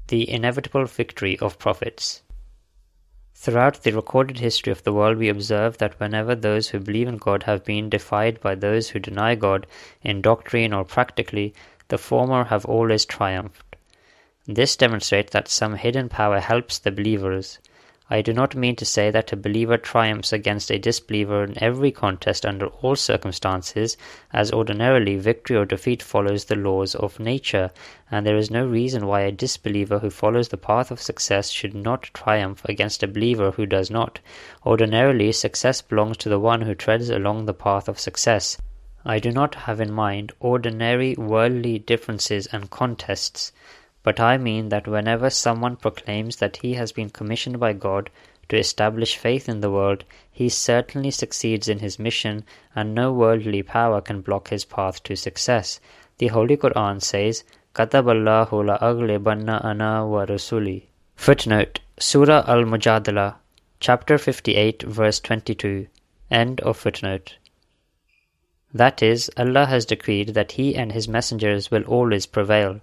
The inevitable victory of prophets. Throughout the recorded history of the world, we observe that whenever those who believe in God have been defied by those who deny God in doctrine or practically, the former have always triumphed. This demonstrates that some hidden power helps the believers. I do not mean to say that a believer triumphs against a disbeliever in every contest under all circumstances, as ordinarily victory or defeat follows the laws of nature, and there is no reason why a disbeliever who follows the path of success should not triumph against a believer who does not. Ordinarily, success belongs to the one who treads along the path of success. I do not have in mind ordinary worldly differences and contests, but I mean that whenever someone proclaims that he has been commissioned by God to establish faith in the world, he certainly succeeds in his mission, and no worldly power can block his path to success. The Holy Quran says, "Kataballahu la'aghlibanna ana wa rasuli." Footnote: Surah Al-Mujadala, chapter 58, verse 22. End of footnote. That is, Allah has decreed that He and His messengers will always prevail.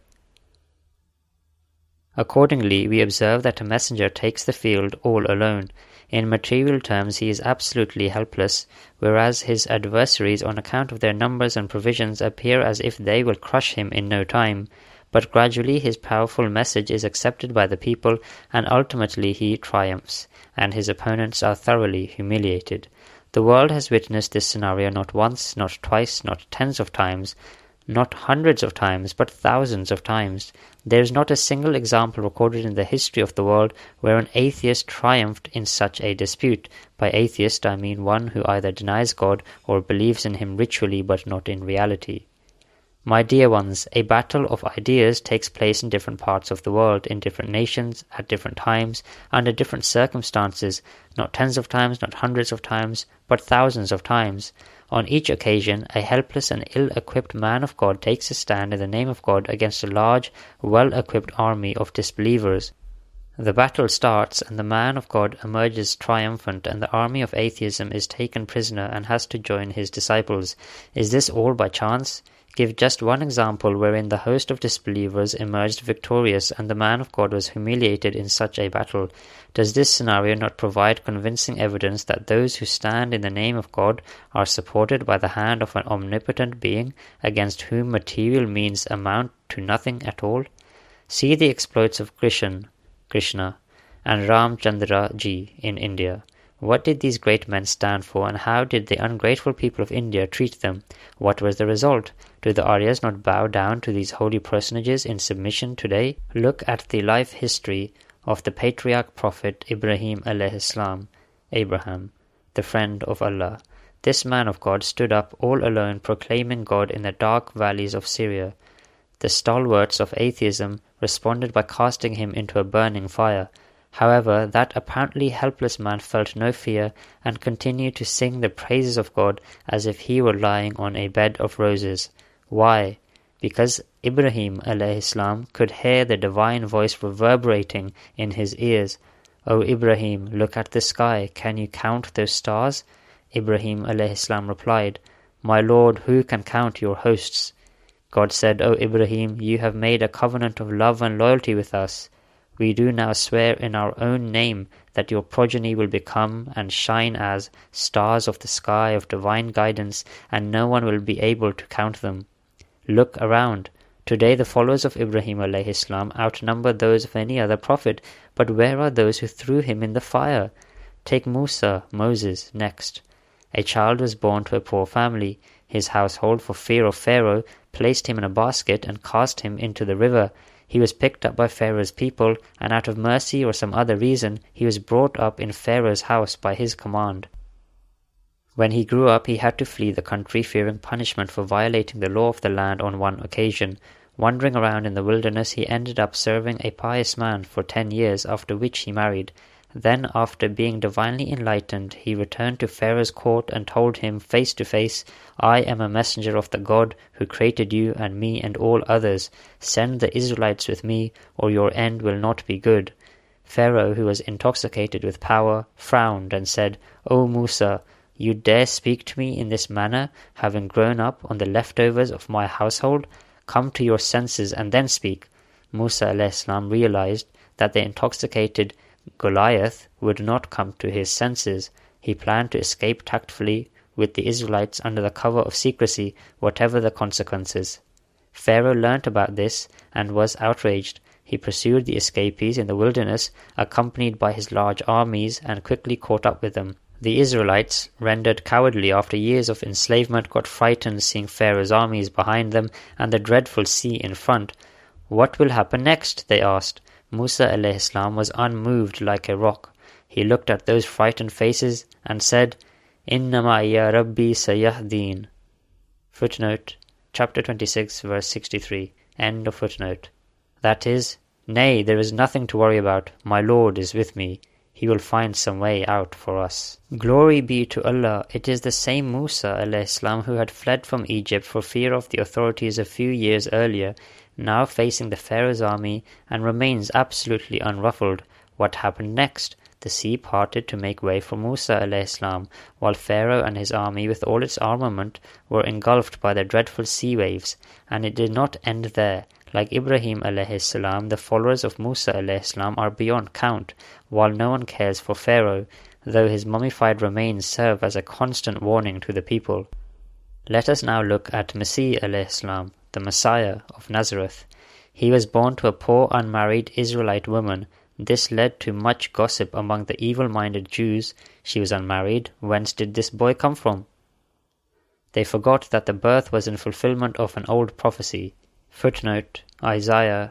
Accordingly, we observe that a messenger takes the field all alone. In material terms, he is absolutely helpless, whereas his adversaries, on account of their numbers and provisions, appear as if they will crush him in no time. But gradually his powerful message is accepted by the people, and ultimately he triumphs, and his opponents are thoroughly humiliated. The world has witnessed this scenario not once, not twice, not tens of times, not hundreds of times, but thousands of times. There is not a single example recorded in the history of the world where an atheist triumphed in such a dispute. By atheist, I mean one who either denies God or believes in Him ritually but not in reality. My dear ones, a battle of ideas takes place in different parts of the world, in different nations, at different times, under different circumstances, not tens of times, not hundreds of times, but thousands of times. On each occasion, a helpless and ill-equipped man of God takes a stand in the name of God against a large, well-equipped army of disbelievers. The battle starts, and the man of God emerges triumphant, and the army of atheism is taken prisoner and has to join his disciples. Is this all by chance? Give just one example wherein the host of disbelievers emerged victorious and the man of God was humiliated in such a battle. Does this scenario not provide convincing evidence that those who stand in the name of God are supported by the hand of an omnipotent being against whom material means amount to nothing at all? See the exploits of Krishna, and Ramchandra Ji in India. What did these great men stand for, and how did the ungrateful people of India treat them? What was the result? Do the Aryas not bow down to these holy personages in submission today? Look at the life history of the patriarch prophet Ibrahim alayhi salam, Abraham, the friend of Allah. This man of God stood up all alone proclaiming God in the dark valleys of Syria. The stalwarts of atheism responded by casting him into a burning fire. However, that apparently helpless man felt no fear and continued to sing the praises of God as if he were lying on a bed of roses. Why? Because Ibrahim alayhi salam could hear the divine voice reverberating in his ears. "O Ibrahim, look at the sky. Can you count those stars?" Ibrahim alayhi salam replied, "My Lord, who can count your hosts?" God said, "O Ibrahim, you have made a covenant of love and loyalty with us. We do now swear in our own name that your progeny will become and shine as stars of the sky of divine guidance, and no one will be able to count them." Look around. Today the followers of Ibrahim alayhi salam outnumber those of any other prophet, but where are those who threw him in the fire? Take Moses, next. A child was born to a poor family. His household, for fear of Pharaoh, placed him in a basket and cast him into the river. He was picked up by Pharaoh's people, and out of mercy or some other reason, he was brought up in Pharaoh's house by his command. When he grew up, he had to flee the country, fearing punishment for violating the law of the land on one occasion. Wandering around in the wilderness, he ended up serving a pious man for 10 years, after which he married. Then, after being divinely enlightened, he returned to Pharaoh's court and told him face to face, "I am a messenger of the God who created you and me and all others. Send the Israelites with me, or your end will not be good." Pharaoh, who was intoxicated with power, frowned and said, "O Musa, you dare speak to me in this manner, having grown up on the leftovers of my household? Come to your senses and then speak." Musa a.s. realized that the intoxicated Goliath would not come to his senses. He planned to escape tactfully with the Israelites under the cover of secrecy, whatever the consequences. Pharaoh learnt about this and was outraged. He pursued the escapees in the wilderness, accompanied by his large armies, and quickly caught up with them. The Israelites, rendered cowardly after years of enslavement, got frightened seeing Pharaoh's armies behind them and the dreadful sea in front. "What will happen next?" they asked. Musa a.s. was unmoved like a rock. He looked at those frightened faces and said, "Inna ma'iya Rabbi sayahdeen." Footnote, chapter 26, verse 63. End of footnote. That is, "Nay, there is nothing to worry about. My Lord is with me. He will find some way out for us." Glory be to Allah, it is the same Musa a.s. who had fled from Egypt for fear of the authorities a few years earlier, now facing the Pharaoh's army and remains absolutely unruffled. What happened next? The sea parted to make way for Musa a.s., while Pharaoh and his army with all its armament were engulfed by the dreadful sea waves, and it did not end there. Like Ibrahim a.s., the followers of Musa a.s. are beyond count, while no one cares for Pharaoh, though his mummified remains serve as a constant warning to the people. Let us now look at Masih a.s., the Messiah of Nazareth. He was born to a poor unmarried Israelite woman. This led to much gossip among the evil-minded Jews. She was unmarried. Whence did this boy come from? They forgot that the birth was in fulfillment of an old prophecy. Footnote, Isaiah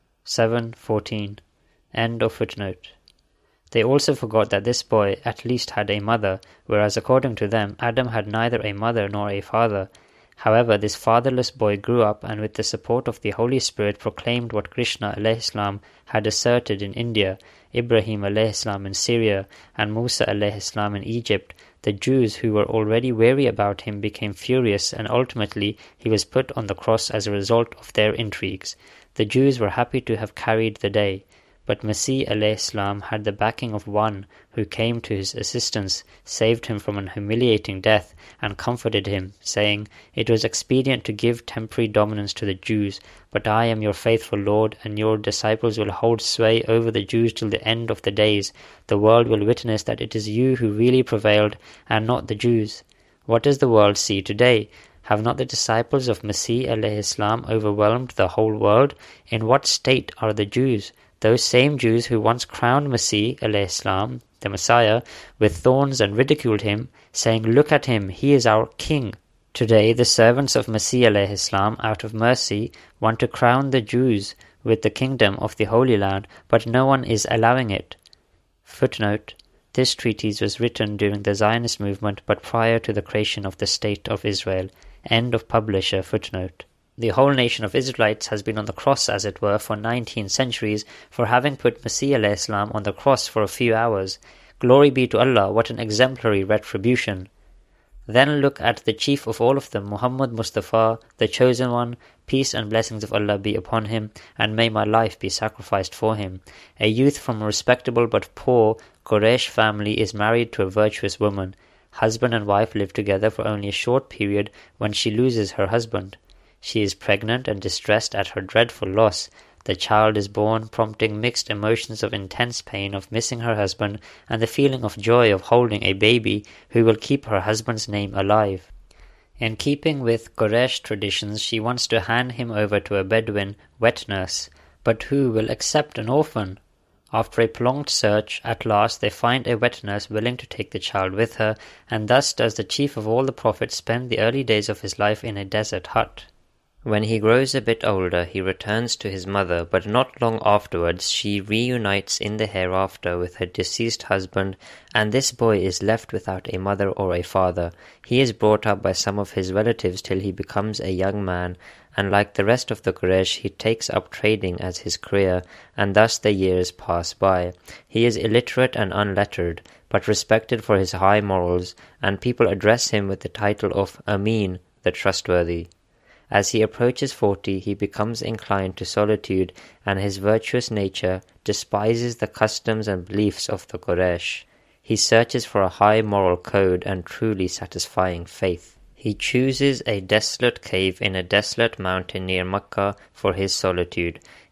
7:14. End of footnote. They also forgot that this boy at least had a mother, whereas according to them, Adam had neither a mother nor a father. However, this fatherless boy grew up and with the support of the Holy Spirit proclaimed what Krishna a.s. had asserted in India, Ibrahim a.s. in Syria, and Musa a.s. in Egypt. The Jews who were already wary about him became furious, and ultimately he was put on the cross as a result of their intrigues. The Jews were happy to have carried the day, but Masih a.s. had the backing of one who came to his assistance, saved him from an humiliating death, and comforted him, saying, "It was expedient to give temporary dominance to the Jews, but I am your faithful Lord, and your disciples will hold sway over the Jews till the end of the days. The world will witness that it is you who really prevailed, and not the Jews." What does the world see today? Have not the disciples of Masih a.s. overwhelmed the whole world? In what state are the Jews? Those same Jews who once crowned Masih a.s., the Messiah, with thorns and ridiculed him, saying, "Look at him, he is our king." Today, the servants of Masih a.s., out of mercy, want to crown the Jews with the kingdom of the Holy Land, but no one is allowing it. Footnote, this treatise was written during the Zionist movement, but prior to the creation of the State of Israel. End of publisher footnote. The whole nation of Israelites has been on the cross, as it were, for 19 centuries for having put Masih a.s. on the cross for a few hours. Glory be to Allah, what an exemplary retribution. Then look at the chief of all of them, Muhammad Mustafa, the chosen one. Peace and blessings of Allah be upon him, and may my life be sacrificed for him. A youth from a respectable but poor Quraysh family is married to a virtuous woman. Husband and wife live together for only a short period when she loses her husband. She is pregnant and distressed at her dreadful loss. The child is born, prompting mixed emotions of intense pain of missing her husband and the feeling of joy of holding a baby who will keep her husband's name alive. In keeping with Quraysh traditions, she wants to hand him over to a Bedouin wet nurse. But who will accept an orphan? After a prolonged search, at last they find a wet nurse willing to take the child with her, and thus does the chief of all the prophets spend the early days of his life in a desert hut. When he grows a bit older, he returns to his mother, but not long afterwards she reunites in the hereafter with her deceased husband, and this boy is left without a mother or a father. He is brought up by some of his relatives till he becomes a young man, and like the rest of the Quraysh, he takes up trading as his career, and thus the years pass by. He is illiterate and unlettered, but respected for his high morals, and people address him with the title of Amin, the trustworthy. As he approaches 40, he becomes inclined to solitude, and his virtuous nature despises the customs and beliefs of the Quraysh. He searches for a high moral code and truly satisfying faith. He chooses a desolate cave in a desolate mountain near Mecca for his solitude.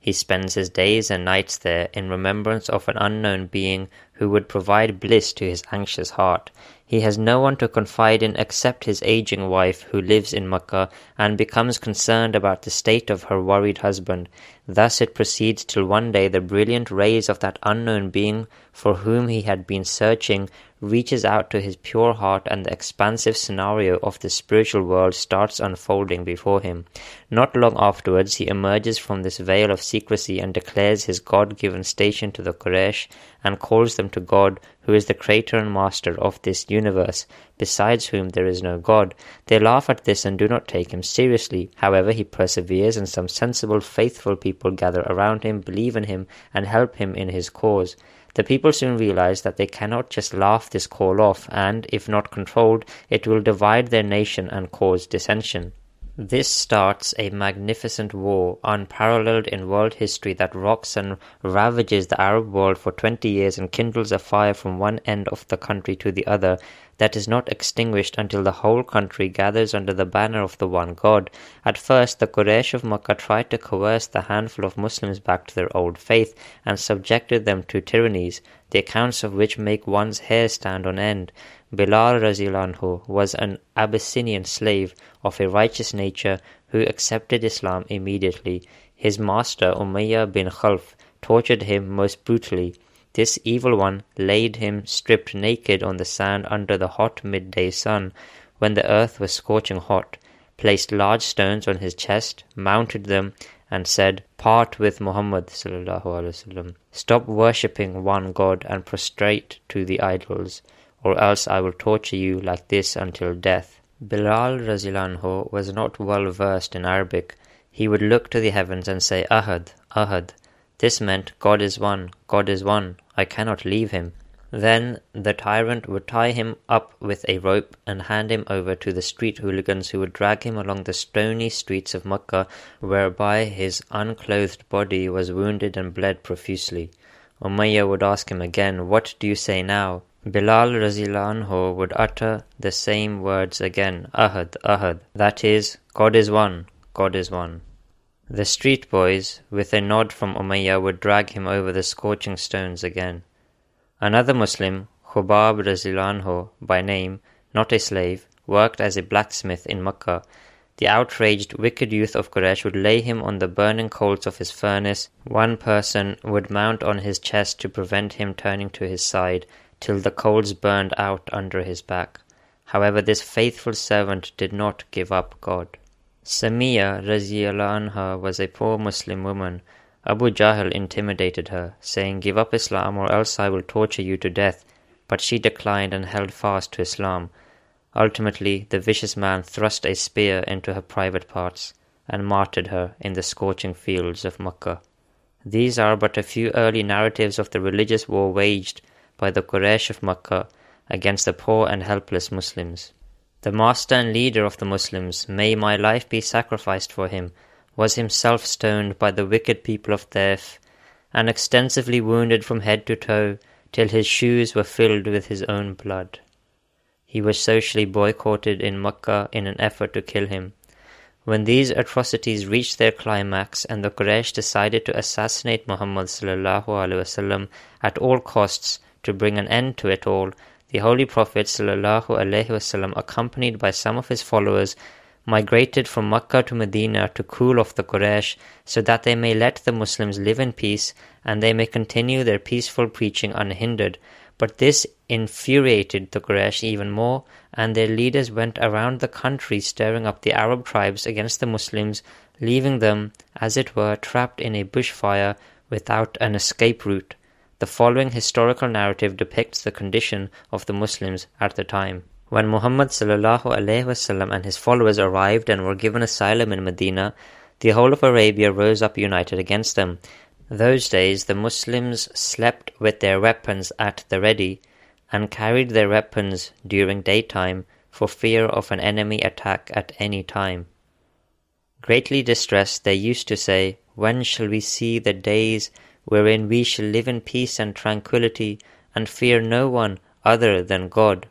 He spends his days and nights there in remembrance of an unknown being who would provide bliss to his anxious heart. He has no one to confide in except his aging wife who lives in Makkah and becomes concerned about the state of her worried husband. Thus it proceeds till one day the brilliant rays of that unknown being for whom he had been searching reaches out to his pure heart and the expansive scenario of the spiritual world starts unfolding before him. Not long afterwards he emerges from this veil of secrecy and declares his God-given station to the Quraysh and calls them to God, who is the creator and master of this universe, besides whom there is no God. They laugh at this and do not take him seriously. However, he perseveres, and some sensible, faithful people gather around him, believe in him, and help him in his cause. The people soon realize that they cannot just laugh this call off, and, if not controlled, it will divide their nation and cause dissension. This starts a magnificent war, unparalleled in world history, that rocks and ravages the Arab world for 20 years and kindles a fire from one end of the country to the other that is not extinguished until the whole country gathers under the banner of the one God. At first, the Quraysh of Makkah tried to coerce the handful of Muslims back to their old faith and subjected them to tyrannies, the accounts of which make one's hair stand on end. Bilal radhiyallahu anhu was an Abyssinian slave of a righteous nature who accepted Islam immediately. His master Umayyah bin Khalf tortured him most brutally. This evil one laid him stripped naked on the sand under the hot midday sun, when the earth was scorching hot, placed large stones on his chest, mounted them, and said, "Part with Muhammad sallallahu alaihi wasallam. Stop worshipping one God and prostrate to the idols, or else I will torture you like this until death." Bilal radhiyallahu anhu was not well versed in Arabic. He would look to the heavens and say, "Ahad, Ahad." This meant, God is one, God is one, I cannot leave him. Then the tyrant would tie him up with a rope and hand him over to the street hooligans who would drag him along the stony streets of Makkah, whereby his unclothed body was wounded and bled profusely. Umayyah would ask him again, "What do you say now?" Bilal radhiyallahu anhu would utter the same words again, "Ahad, Ahad," that is, God is one, God is one. The street boys, with a nod from Umayyah, would drag him over the scorching stones again. Another Muslim, Khubab radhiyallahu anhu by name, not a slave, worked as a blacksmith in Makkah. The outraged, wicked youth of Quraysh would lay him on the burning coals of his furnace. One person would mount on his chest to prevent him turning to his side, till the coals burned out under his back. However, this faithful servant did not give up God. Samiyya radhiyallahu anha was a poor Muslim woman. Abu Jahl intimidated her, saying, "Give up Islam or else I will torture you to death." But she declined and held fast to Islam. Ultimately, the vicious man thrust a spear into her private parts and martyred her in the scorching fields of Makkah. These are but a few early narratives of the religious war waged by the Quraysh of Makkah against the poor and helpless Muslims. The master and leader of the Muslims, may my life be sacrificed for him, was himself stoned by the wicked people of Taif and extensively wounded from head to toe till his shoes were filled with his own blood. He was socially boycotted in Makkah in an effort to kill him. When these atrocities reached their climax and the Quraysh decided to assassinate Muhammad sallallahu alaihi wasallam at all costs to bring an end to it all, the Holy Prophet sallallahu alaihi wasallam, accompanied by some of his followers, migrated from Makkah to Medina to cool off the Quraysh, so that they may let the Muslims live in peace and they may continue their peaceful preaching unhindered. But this infuriated the Quraysh even more, and their leaders went around the country stirring up the Arab tribes against the Muslims, leaving them, as it were, trapped in a bushfire without an escape route. The following historical narrative depicts the condition of the Muslims at the time. When Muhammad sallallahu alaihi wasallam and his followers arrived and were given asylum in Medina, the whole of Arabia rose up united against them. Those days the Muslims slept with their weapons at the ready and carried their weapons during daytime for fear of an enemy attack at any time. Greatly distressed, they used to say, "When shall we see the days wherein we shall live in peace and tranquility and fear no one other than God?"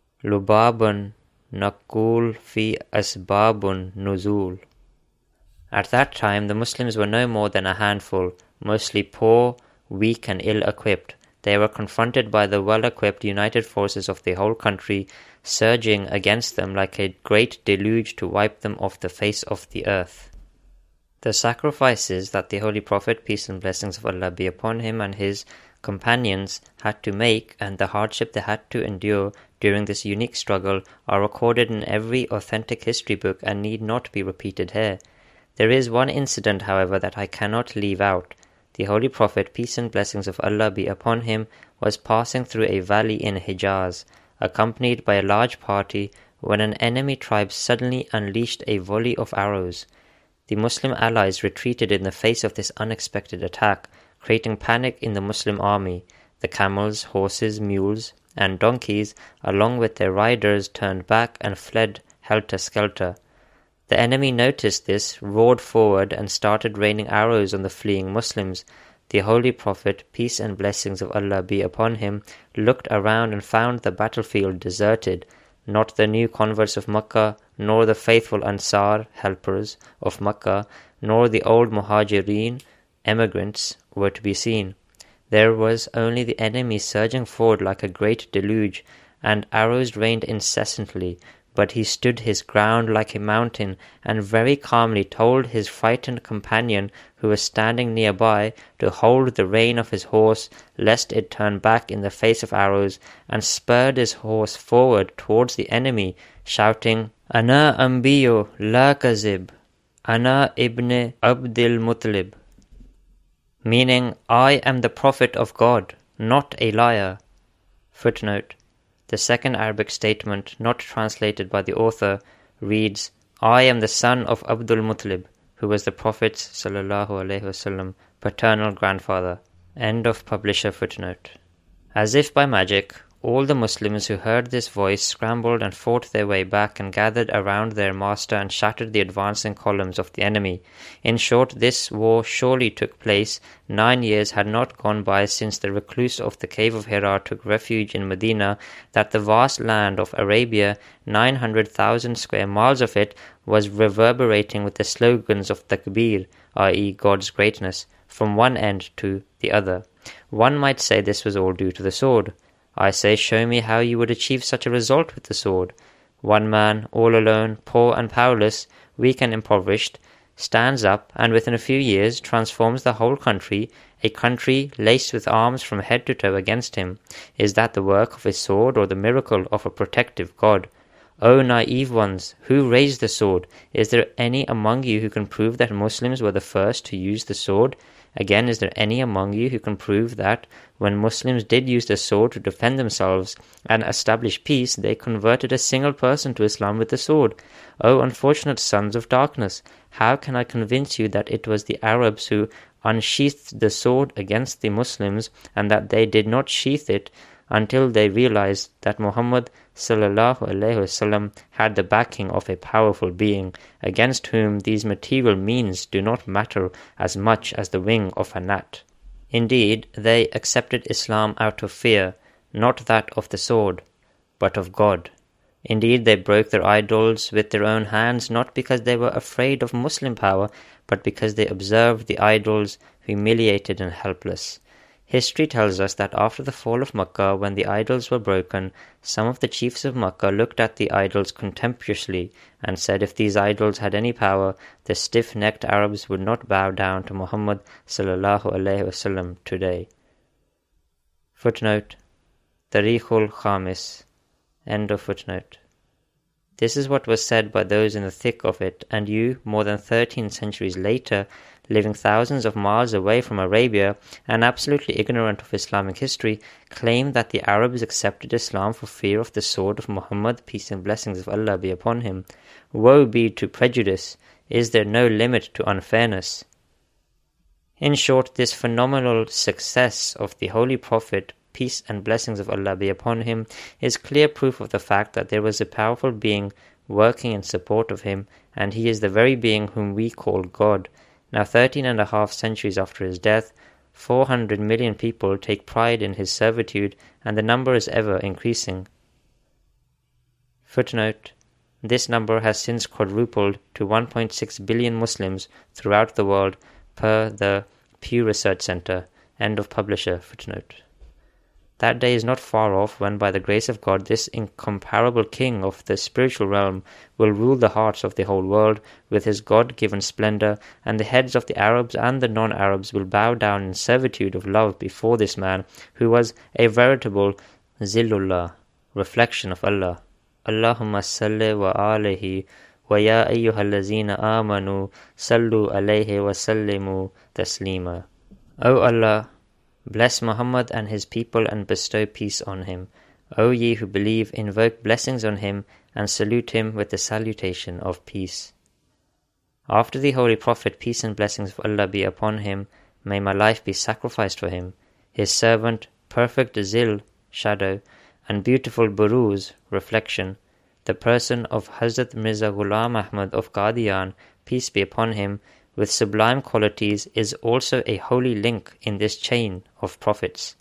Lubabun naqul fi asbabun nuzul. At that time, the Muslims were no more than a handful, mostly poor, weak and ill-equipped. They were confronted by the well-equipped united forces of the whole country, surging against them like a great deluge to wipe them off the face of the earth. The sacrifices that the Holy Prophet, peace and blessings of Allah be upon him, and his companions had to make, and the hardship they had to endure during this unique struggle, are recorded in every authentic history book and need not be repeated here. There is one incident, however, that I cannot leave out. The Holy Prophet, peace and blessings of Allah be upon him, was passing through a valley in Hijaz, accompanied by a large party, when an enemy tribe suddenly unleashed a volley of arrows. The Muslim allies retreated in the face of this unexpected attack, creating panic in the Muslim army. The camels, horses, mules, and donkeys, along with their riders, turned back and fled helter-skelter. The enemy noticed this, roared forward, and started raining arrows on the fleeing Muslims. The Holy Prophet, peace and blessings of Allah be upon him, looked around and found the battlefield deserted. Not the new converts of Makkah, nor the faithful Ansar, helpers of Makkah, nor the old Muhajirin, emigrants, were to be seen. There was only the enemy surging forward like a great deluge, and arrows rained incessantly. But he stood his ground like a mountain, and very calmly told his frightened companion, who was standing nearby, to hold the rein of his horse, lest it turn back in the face of arrows, and spurred his horse forward towards the enemy, shouting, "Ana Ambiyo la kazib, Ana ibn Abdil Muttalib," meaning, "I am the Prophet of God, not a liar." Footnote: the second Arabic statement, not translated by the author, reads, "I am the son of Abdul Muttalib, who was the Prophet's ﷺ paternal grandfather." End of publisher footnote. As if by magic, all the Muslims who heard this voice scrambled and fought their way back and gathered around their master and shattered the advancing columns of the enemy. In short, this war surely took place. 9 years had not gone by since the recluse of the cave of Hira took refuge in Medina, that the vast land of Arabia, 900,000 square miles of it, was reverberating with the slogans of Takbir, i.e. God's greatness, from one end to the other. One might say this was all due to the sword. I say, show me how you would achieve such a result with the sword. One man, all alone, poor and powerless, weak and impoverished, stands up and within a few years transforms the whole country, a country laced with arms from head to toe against him. Is that the work of a sword or the miracle of a protective God? O naive ones, who raised the sword? Is there any among you who can prove that Muslims were the first to use the sword? Again, is there any among you who can prove that when Muslims did use the sword to defend themselves and establish peace, they converted a single person to Islam with the sword? O unfortunate sons of darkness, how can I convince you that it was the Arabs who unsheathed the sword against the Muslims, and that they did not sheath it until they realized that Muhammad ﷺ had the backing of a powerful being, against whom these material means do not matter as much as the wing of a gnat. Indeed, they accepted Islam out of fear, not that of the sword, but of God. Indeed, they broke their idols with their own hands, not because they were afraid of Muslim power, but because they observed the idols humiliated and helpless. History tells us that after the fall of Makkah, when the idols were broken, some of the chiefs of Makkah looked at the idols contemptuously and said if these idols had any power, the stiff-necked Arabs would not bow down to Muhammad ﷺ today. Footnote: Tarikhul Khamis. End of footnote. This is what was said by those in the thick of it, and you, more than 13 centuries later, living thousands of miles away from Arabia and absolutely ignorant of Islamic history, claim that the Arabs accepted Islam for fear of the sword of Muhammad, peace and blessings of Allah be upon him. Woe be to prejudice! Is there no limit to unfairness? In short, this phenomenal success of the Holy Prophet, peace and blessings of Allah be upon him, is clear proof of the fact that there was a powerful being working in support of him, and he is the very being whom we call God. Now 13.5 centuries after his death, 400 million people take pride in his servitude, and the number is ever increasing. Footnote: This number has since quadrupled to 1.6 billion Muslims throughout the world per the Pew Research Center. End of publisher footnote. That day is not far off when, by the grace of God, this incomparable king of the spiritual realm will rule the hearts of the whole world with his God-given splendor, and the heads of the Arabs and the non-Arabs will bow down in servitude of love before this man, who was a veritable Zillullah, reflection of Allah. Allahumma salli wa alihi wa ya ayyuhallazina amanu sallu alayhi wa sallimu taslima. O Allah, bless Muhammad and his people and bestow peace on him. O ye who believe, invoke blessings on him and salute him with the salutation of peace. After the Holy Prophet, peace and blessings of Allah be upon him, may my life be sacrificed for him, his servant, perfect Zil, shadow, and beautiful Buruz, reflection, the person of Hazrat Mirza Ghulam Ahmad of Qadian, peace be upon him, with sublime qualities, is also a holy link in this chain of prophets.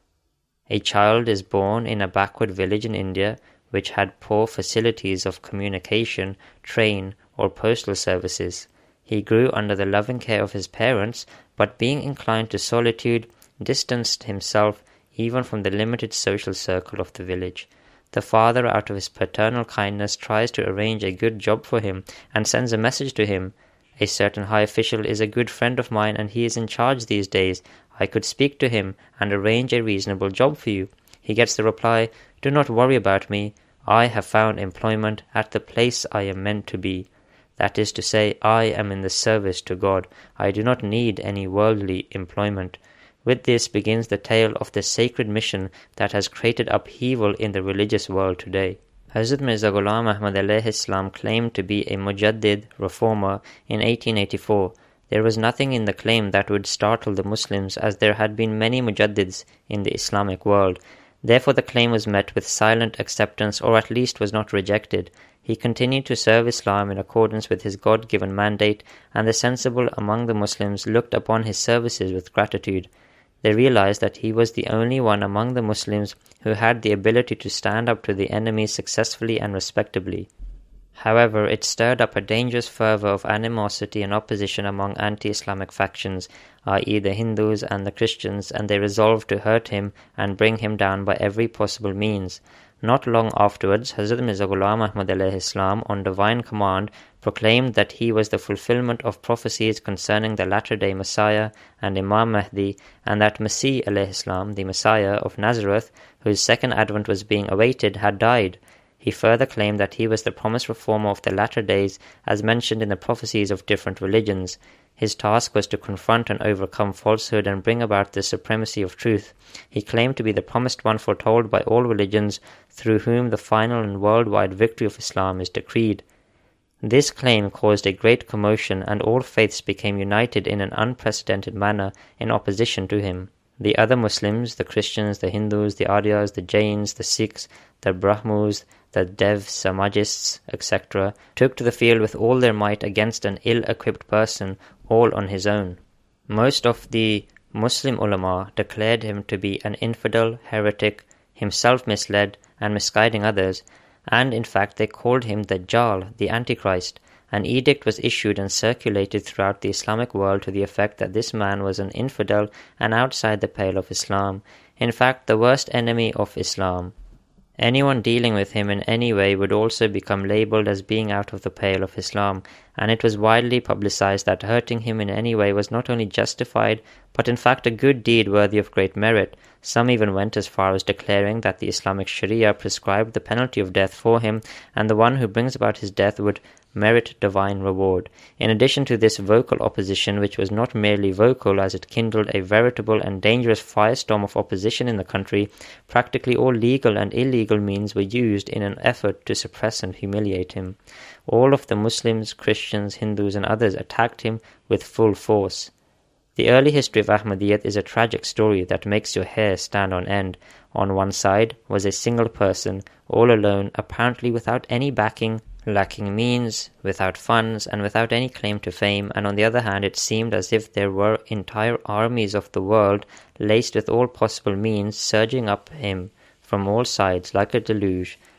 A child is born in a backward village in India which had poor facilities of communication, train, or postal services. He grew under the loving care of his parents, but being inclined to solitude, distanced himself even from the limited social circle of the village. The father, out of his paternal kindness, tries to arrange a good job for him and sends a message to him. A certain high official is a good friend of mine and he is in charge these days. I could speak to him and arrange a reasonable job for you. He gets the reply, do not worry about me. I have found employment at the place I am meant to be. That is to say, I am in the service to God. I do not need any worldly employment. With this begins the tale of the sacred mission that has created upheaval in the religious world today. Hazrat Mirza Ghulam Ahmad alayhi salam claimed to be a Mujaddid, reformer, in 1884. There was nothing in the claim that would startle the Muslims, as there had been many Mujaddids in the Islamic world. Therefore the claim was met with silent acceptance, or at least was not rejected. He continued to serve Islam in accordance with his God-given mandate, and the sensible among the Muslims looked upon his services with gratitude. They realized that he was the only one among the Muslims who had the ability to stand up to the enemy successfully and respectably. However, it stirred up a dangerous fervor of animosity and opposition among anti-Islamic factions, i.e. the Hindus and the Christians, and they resolved to hurt him and bring him down by every possible means. Not long afterwards, Hazrat Mirza Ghulam Ahmad alayhi salam, on divine command, proclaimed that he was the fulfillment of prophecies concerning the latter-day Messiah and Imam Mahdi, and that Masih alayhi salam, the Messiah of Nazareth, whose second advent was being awaited, had died. He further claimed that he was the promised reformer of the latter days, as mentioned in the prophecies of different religions. His task was to confront and overcome falsehood and bring about the supremacy of truth. He claimed to be the promised one foretold by all religions, through whom the final and worldwide victory of Islam is decreed. This claim caused a great commotion, and all faiths became united in an unprecedented manner in opposition to him. The other Muslims, the Christians, the Hindus, the Aryas, the Jains, the Sikhs, the Brahmos, the Dev Samajists, etc., took to the field with all their might against an ill-equipped person, all on his own. Most of the Muslim ulama declared him to be an infidel, heretic, himself misled and misguiding others, and in fact they called him Dajjal, the Antichrist. An edict was issued and circulated throughout the Islamic world to the effect that this man was an infidel and outside the pale of Islam, in fact the worst enemy of Islam. Anyone dealing with him in any way would also become labelled as being out of the pale of Islam, and it was widely publicized that hurting him in any way was not only justified, but in fact a good deed worthy of great merit. Some even went as far as declaring that the Islamic Sharia prescribed the penalty of death for him, and the one who brings about his death would merit divine reward. In addition to this vocal opposition, which was not merely vocal as it kindled a veritable and dangerous firestorm of opposition in the country, practically all legal and illegal means were used in an effort to suppress and humiliate him. All of the Muslims, Christians, Hindus and others attacked him with full force. The early history of Ahmadiyyat is a tragic story that makes your hair stand on end. On one side was a single person, all alone, apparently without any backing, lacking means, without funds, and without any claim to fame, and on the other hand it seemed as if there were entire armies of the world, laced with all possible means, surging up him from all sides like a deluge,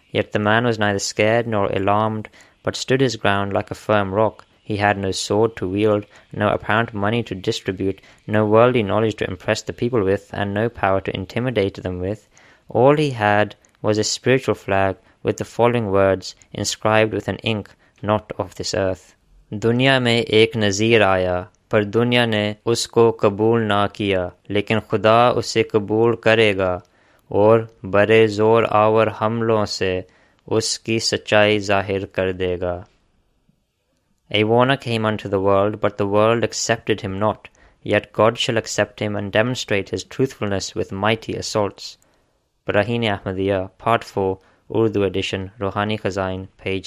Yet the man was neither scared nor alarmed, but stood his ground like a firm rock. He had no sword to wield, no apparent money to distribute, no worldly knowledge to impress the people with, and no power to intimidate them with. All he had was a spiritual flag with the following words inscribed with an ink not of this earth. दुनिया में एक नज़ीर आया, पर दुनिया ने उसको कबूल ना किया, लेकिन खुदा उसे कबूल करेगा और बड़े ज़ोर आवर हमलों से उसकी सच्चाई ज़ाहिर कर देगा. A warner came unto the world, but the world accepted him not. Yet God shall accept him and demonstrate his truthfulness with mighty assaults. Brahini Ahmadiyya, Part 4, Urdu edition, Rohani Khazain, page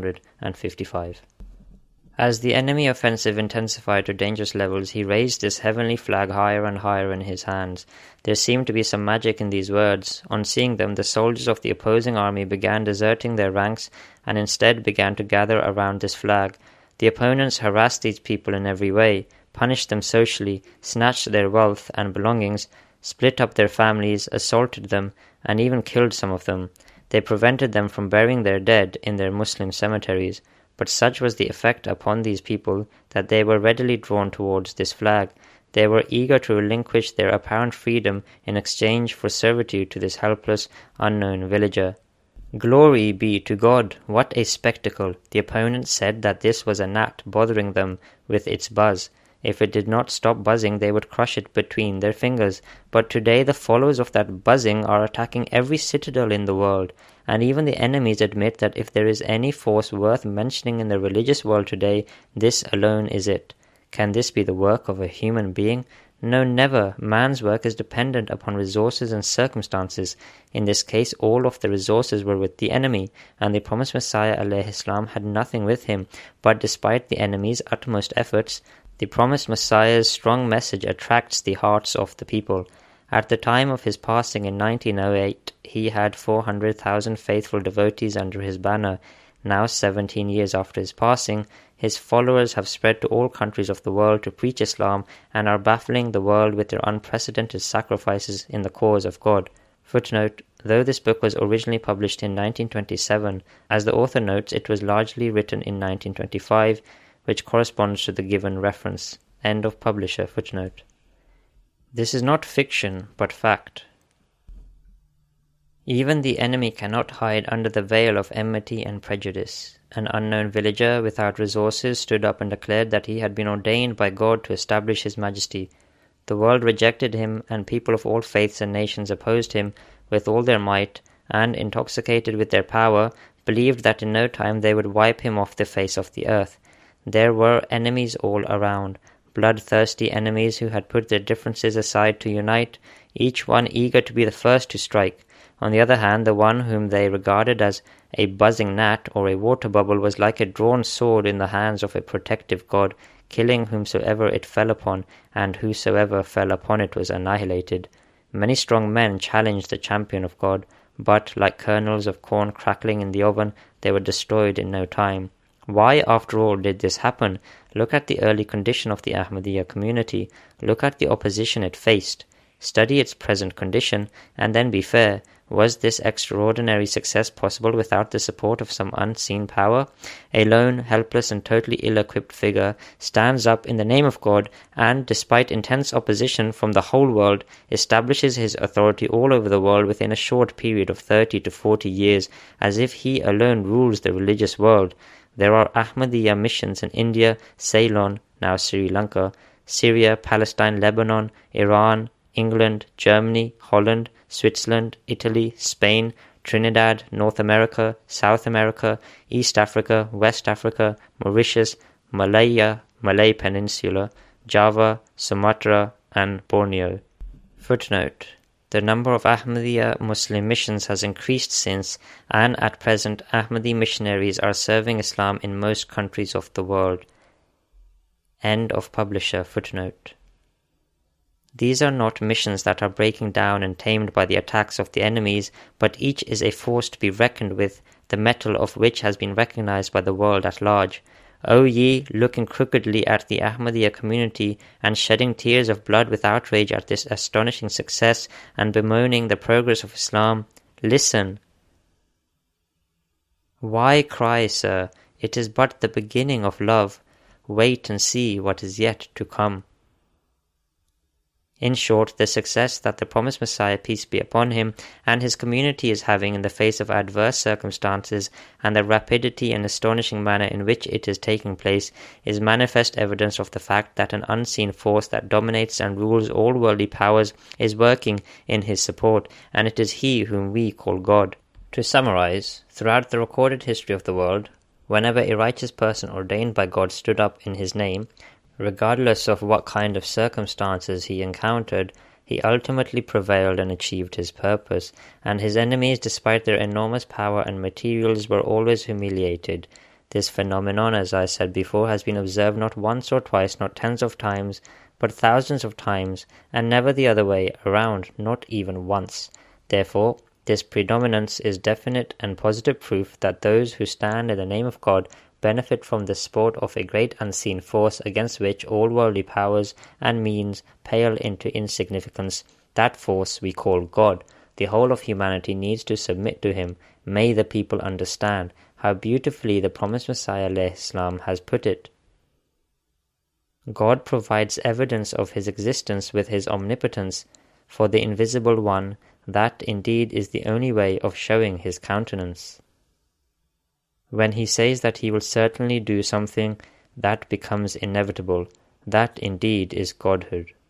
655. As the enemy offensive intensified to dangerous levels, he raised this heavenly flag higher and higher in his hands. There seemed to be some magic in these words. On seeing them, the soldiers of the opposing army began deserting their ranks and instead began to gather around this flag. The opponents harassed these people in every way, punished them socially, snatched their wealth and belongings, split up their families, assaulted them, and even killed some of them. They prevented them from burying their dead in their Muslim cemeteries. But such was the effect upon these people that they were readily drawn towards this flag. They were eager to relinquish their apparent freedom in exchange for servitude to this helpless, unknown villager. Glory be to God! What a spectacle! The opponents said that this was a gnat bothering them with its buzz. If it did not stop buzzing, they would crush it between their fingers. But today the followers of that buzzing are attacking every citadel in the world. And even the enemies admit that if there is any force worth mentioning in the religious world today, this alone is it. Can this be the work of a human being? No, never. Man's work is dependent upon resources and circumstances. In this case, all of the resources were with the enemy, and the promised Messiah ﷺ had nothing with him. But despite the enemy's utmost efforts, the promised Messiah's strong message attracts the hearts of the people. At the time of his passing in 1908, he had 400,000 faithful devotees under his banner. Now, 17 years after his passing, his followers have spread to all countries of the world to preach Islam and are baffling the world with their unprecedented sacrifices in the cause of God. Footnote: though this book was originally published in 1927, as the author notes, it was largely written in 1925, which corresponds to the given reference. End of publisher footnote. This is not fiction, but fact. Even the enemy cannot hide under the veil of enmity and prejudice. An unknown villager without resources stood up and declared that he had been ordained by God to establish His majesty. The world rejected him, and people of all faiths and nations opposed him with all their might, and, intoxicated with their power, believed that in no time they would wipe him off the face of the earth. There were enemies all around, bloodthirsty enemies who had put their differences aside to unite, each one eager to be the first to strike. On the other hand, the one whom they regarded as a buzzing gnat or a water bubble was like a drawn sword in the hands of a protective God, killing whomsoever it fell upon, and whosoever fell upon it was annihilated. Many strong men challenged the champion of God, but, like kernels of corn crackling in the oven, they were destroyed in no time. Why, after all, did this happen? Look at the early condition of the Ahmadiyya community. Look at the opposition it faced. Study its present condition, and then be fair. Was this extraordinary success possible without the support of some unseen power? A lone, helpless, and totally ill-equipped figure stands up in the name of God and, despite intense opposition from the whole world, establishes his authority all over the world within a short period of 30 to 40 years, as if he alone rules the religious world. There are Ahmadiyya missions in India, Ceylon, now Sri Lanka, Syria, Palestine, Lebanon, Iran, England, Germany, Holland, Switzerland, Italy, Spain, Trinidad, North America, South America, East Africa, West Africa, Mauritius, Malaya, Malay Peninsula, Java, Sumatra, and Borneo. Footnote: the number of Ahmadiyya Muslim missions has increased since, and at present Ahmadi missionaries are serving Islam in most countries of the world. End of publisher footnote. These are not missions that are breaking down and tamed by the attacks of the enemies, but each is a force to be reckoned with, the mettle of which has been recognized by the world at large. O ye, looking crookedly at the Ahmadiyya community and shedding tears of blood with outrage at this astonishing success and bemoaning the progress of Islam, listen. Why cry, sir? It is but the beginning of love. Wait and see what is yet to come. In short, the success that the promised Messiah, peace be upon him, and his community is having in the face of adverse circumstances, and the rapidity and astonishing manner in which it is taking place, is manifest evidence of the fact that an unseen force that dominates and rules all worldly powers is working in his support, and it is he whom we call God. To summarize, throughout the recorded history of the world, whenever a righteous person ordained by God stood up in his name, regardless of what kind of circumstances he encountered, he ultimately prevailed and achieved his purpose, and his enemies, despite their enormous power and materials, were always humiliated. This phenomenon, as I said before, has been observed not once or twice, not tens of times, but thousands of times, and never the other way around, not even once. Therefore, this predominance is definite and positive proof that those who stand in the name of God benefit from the support of a great unseen force against which all worldly powers and means pale into insignificance. That force we call God. The whole of humanity needs to submit to him. May the people understand how beautifully the promised Messiah ﷺ has put it. God provides evidence of his existence with his omnipotence. For the Invisible One, that indeed is the only way of showing his countenance. When he says that he will certainly do something, that becomes inevitable. That indeed is Godhood.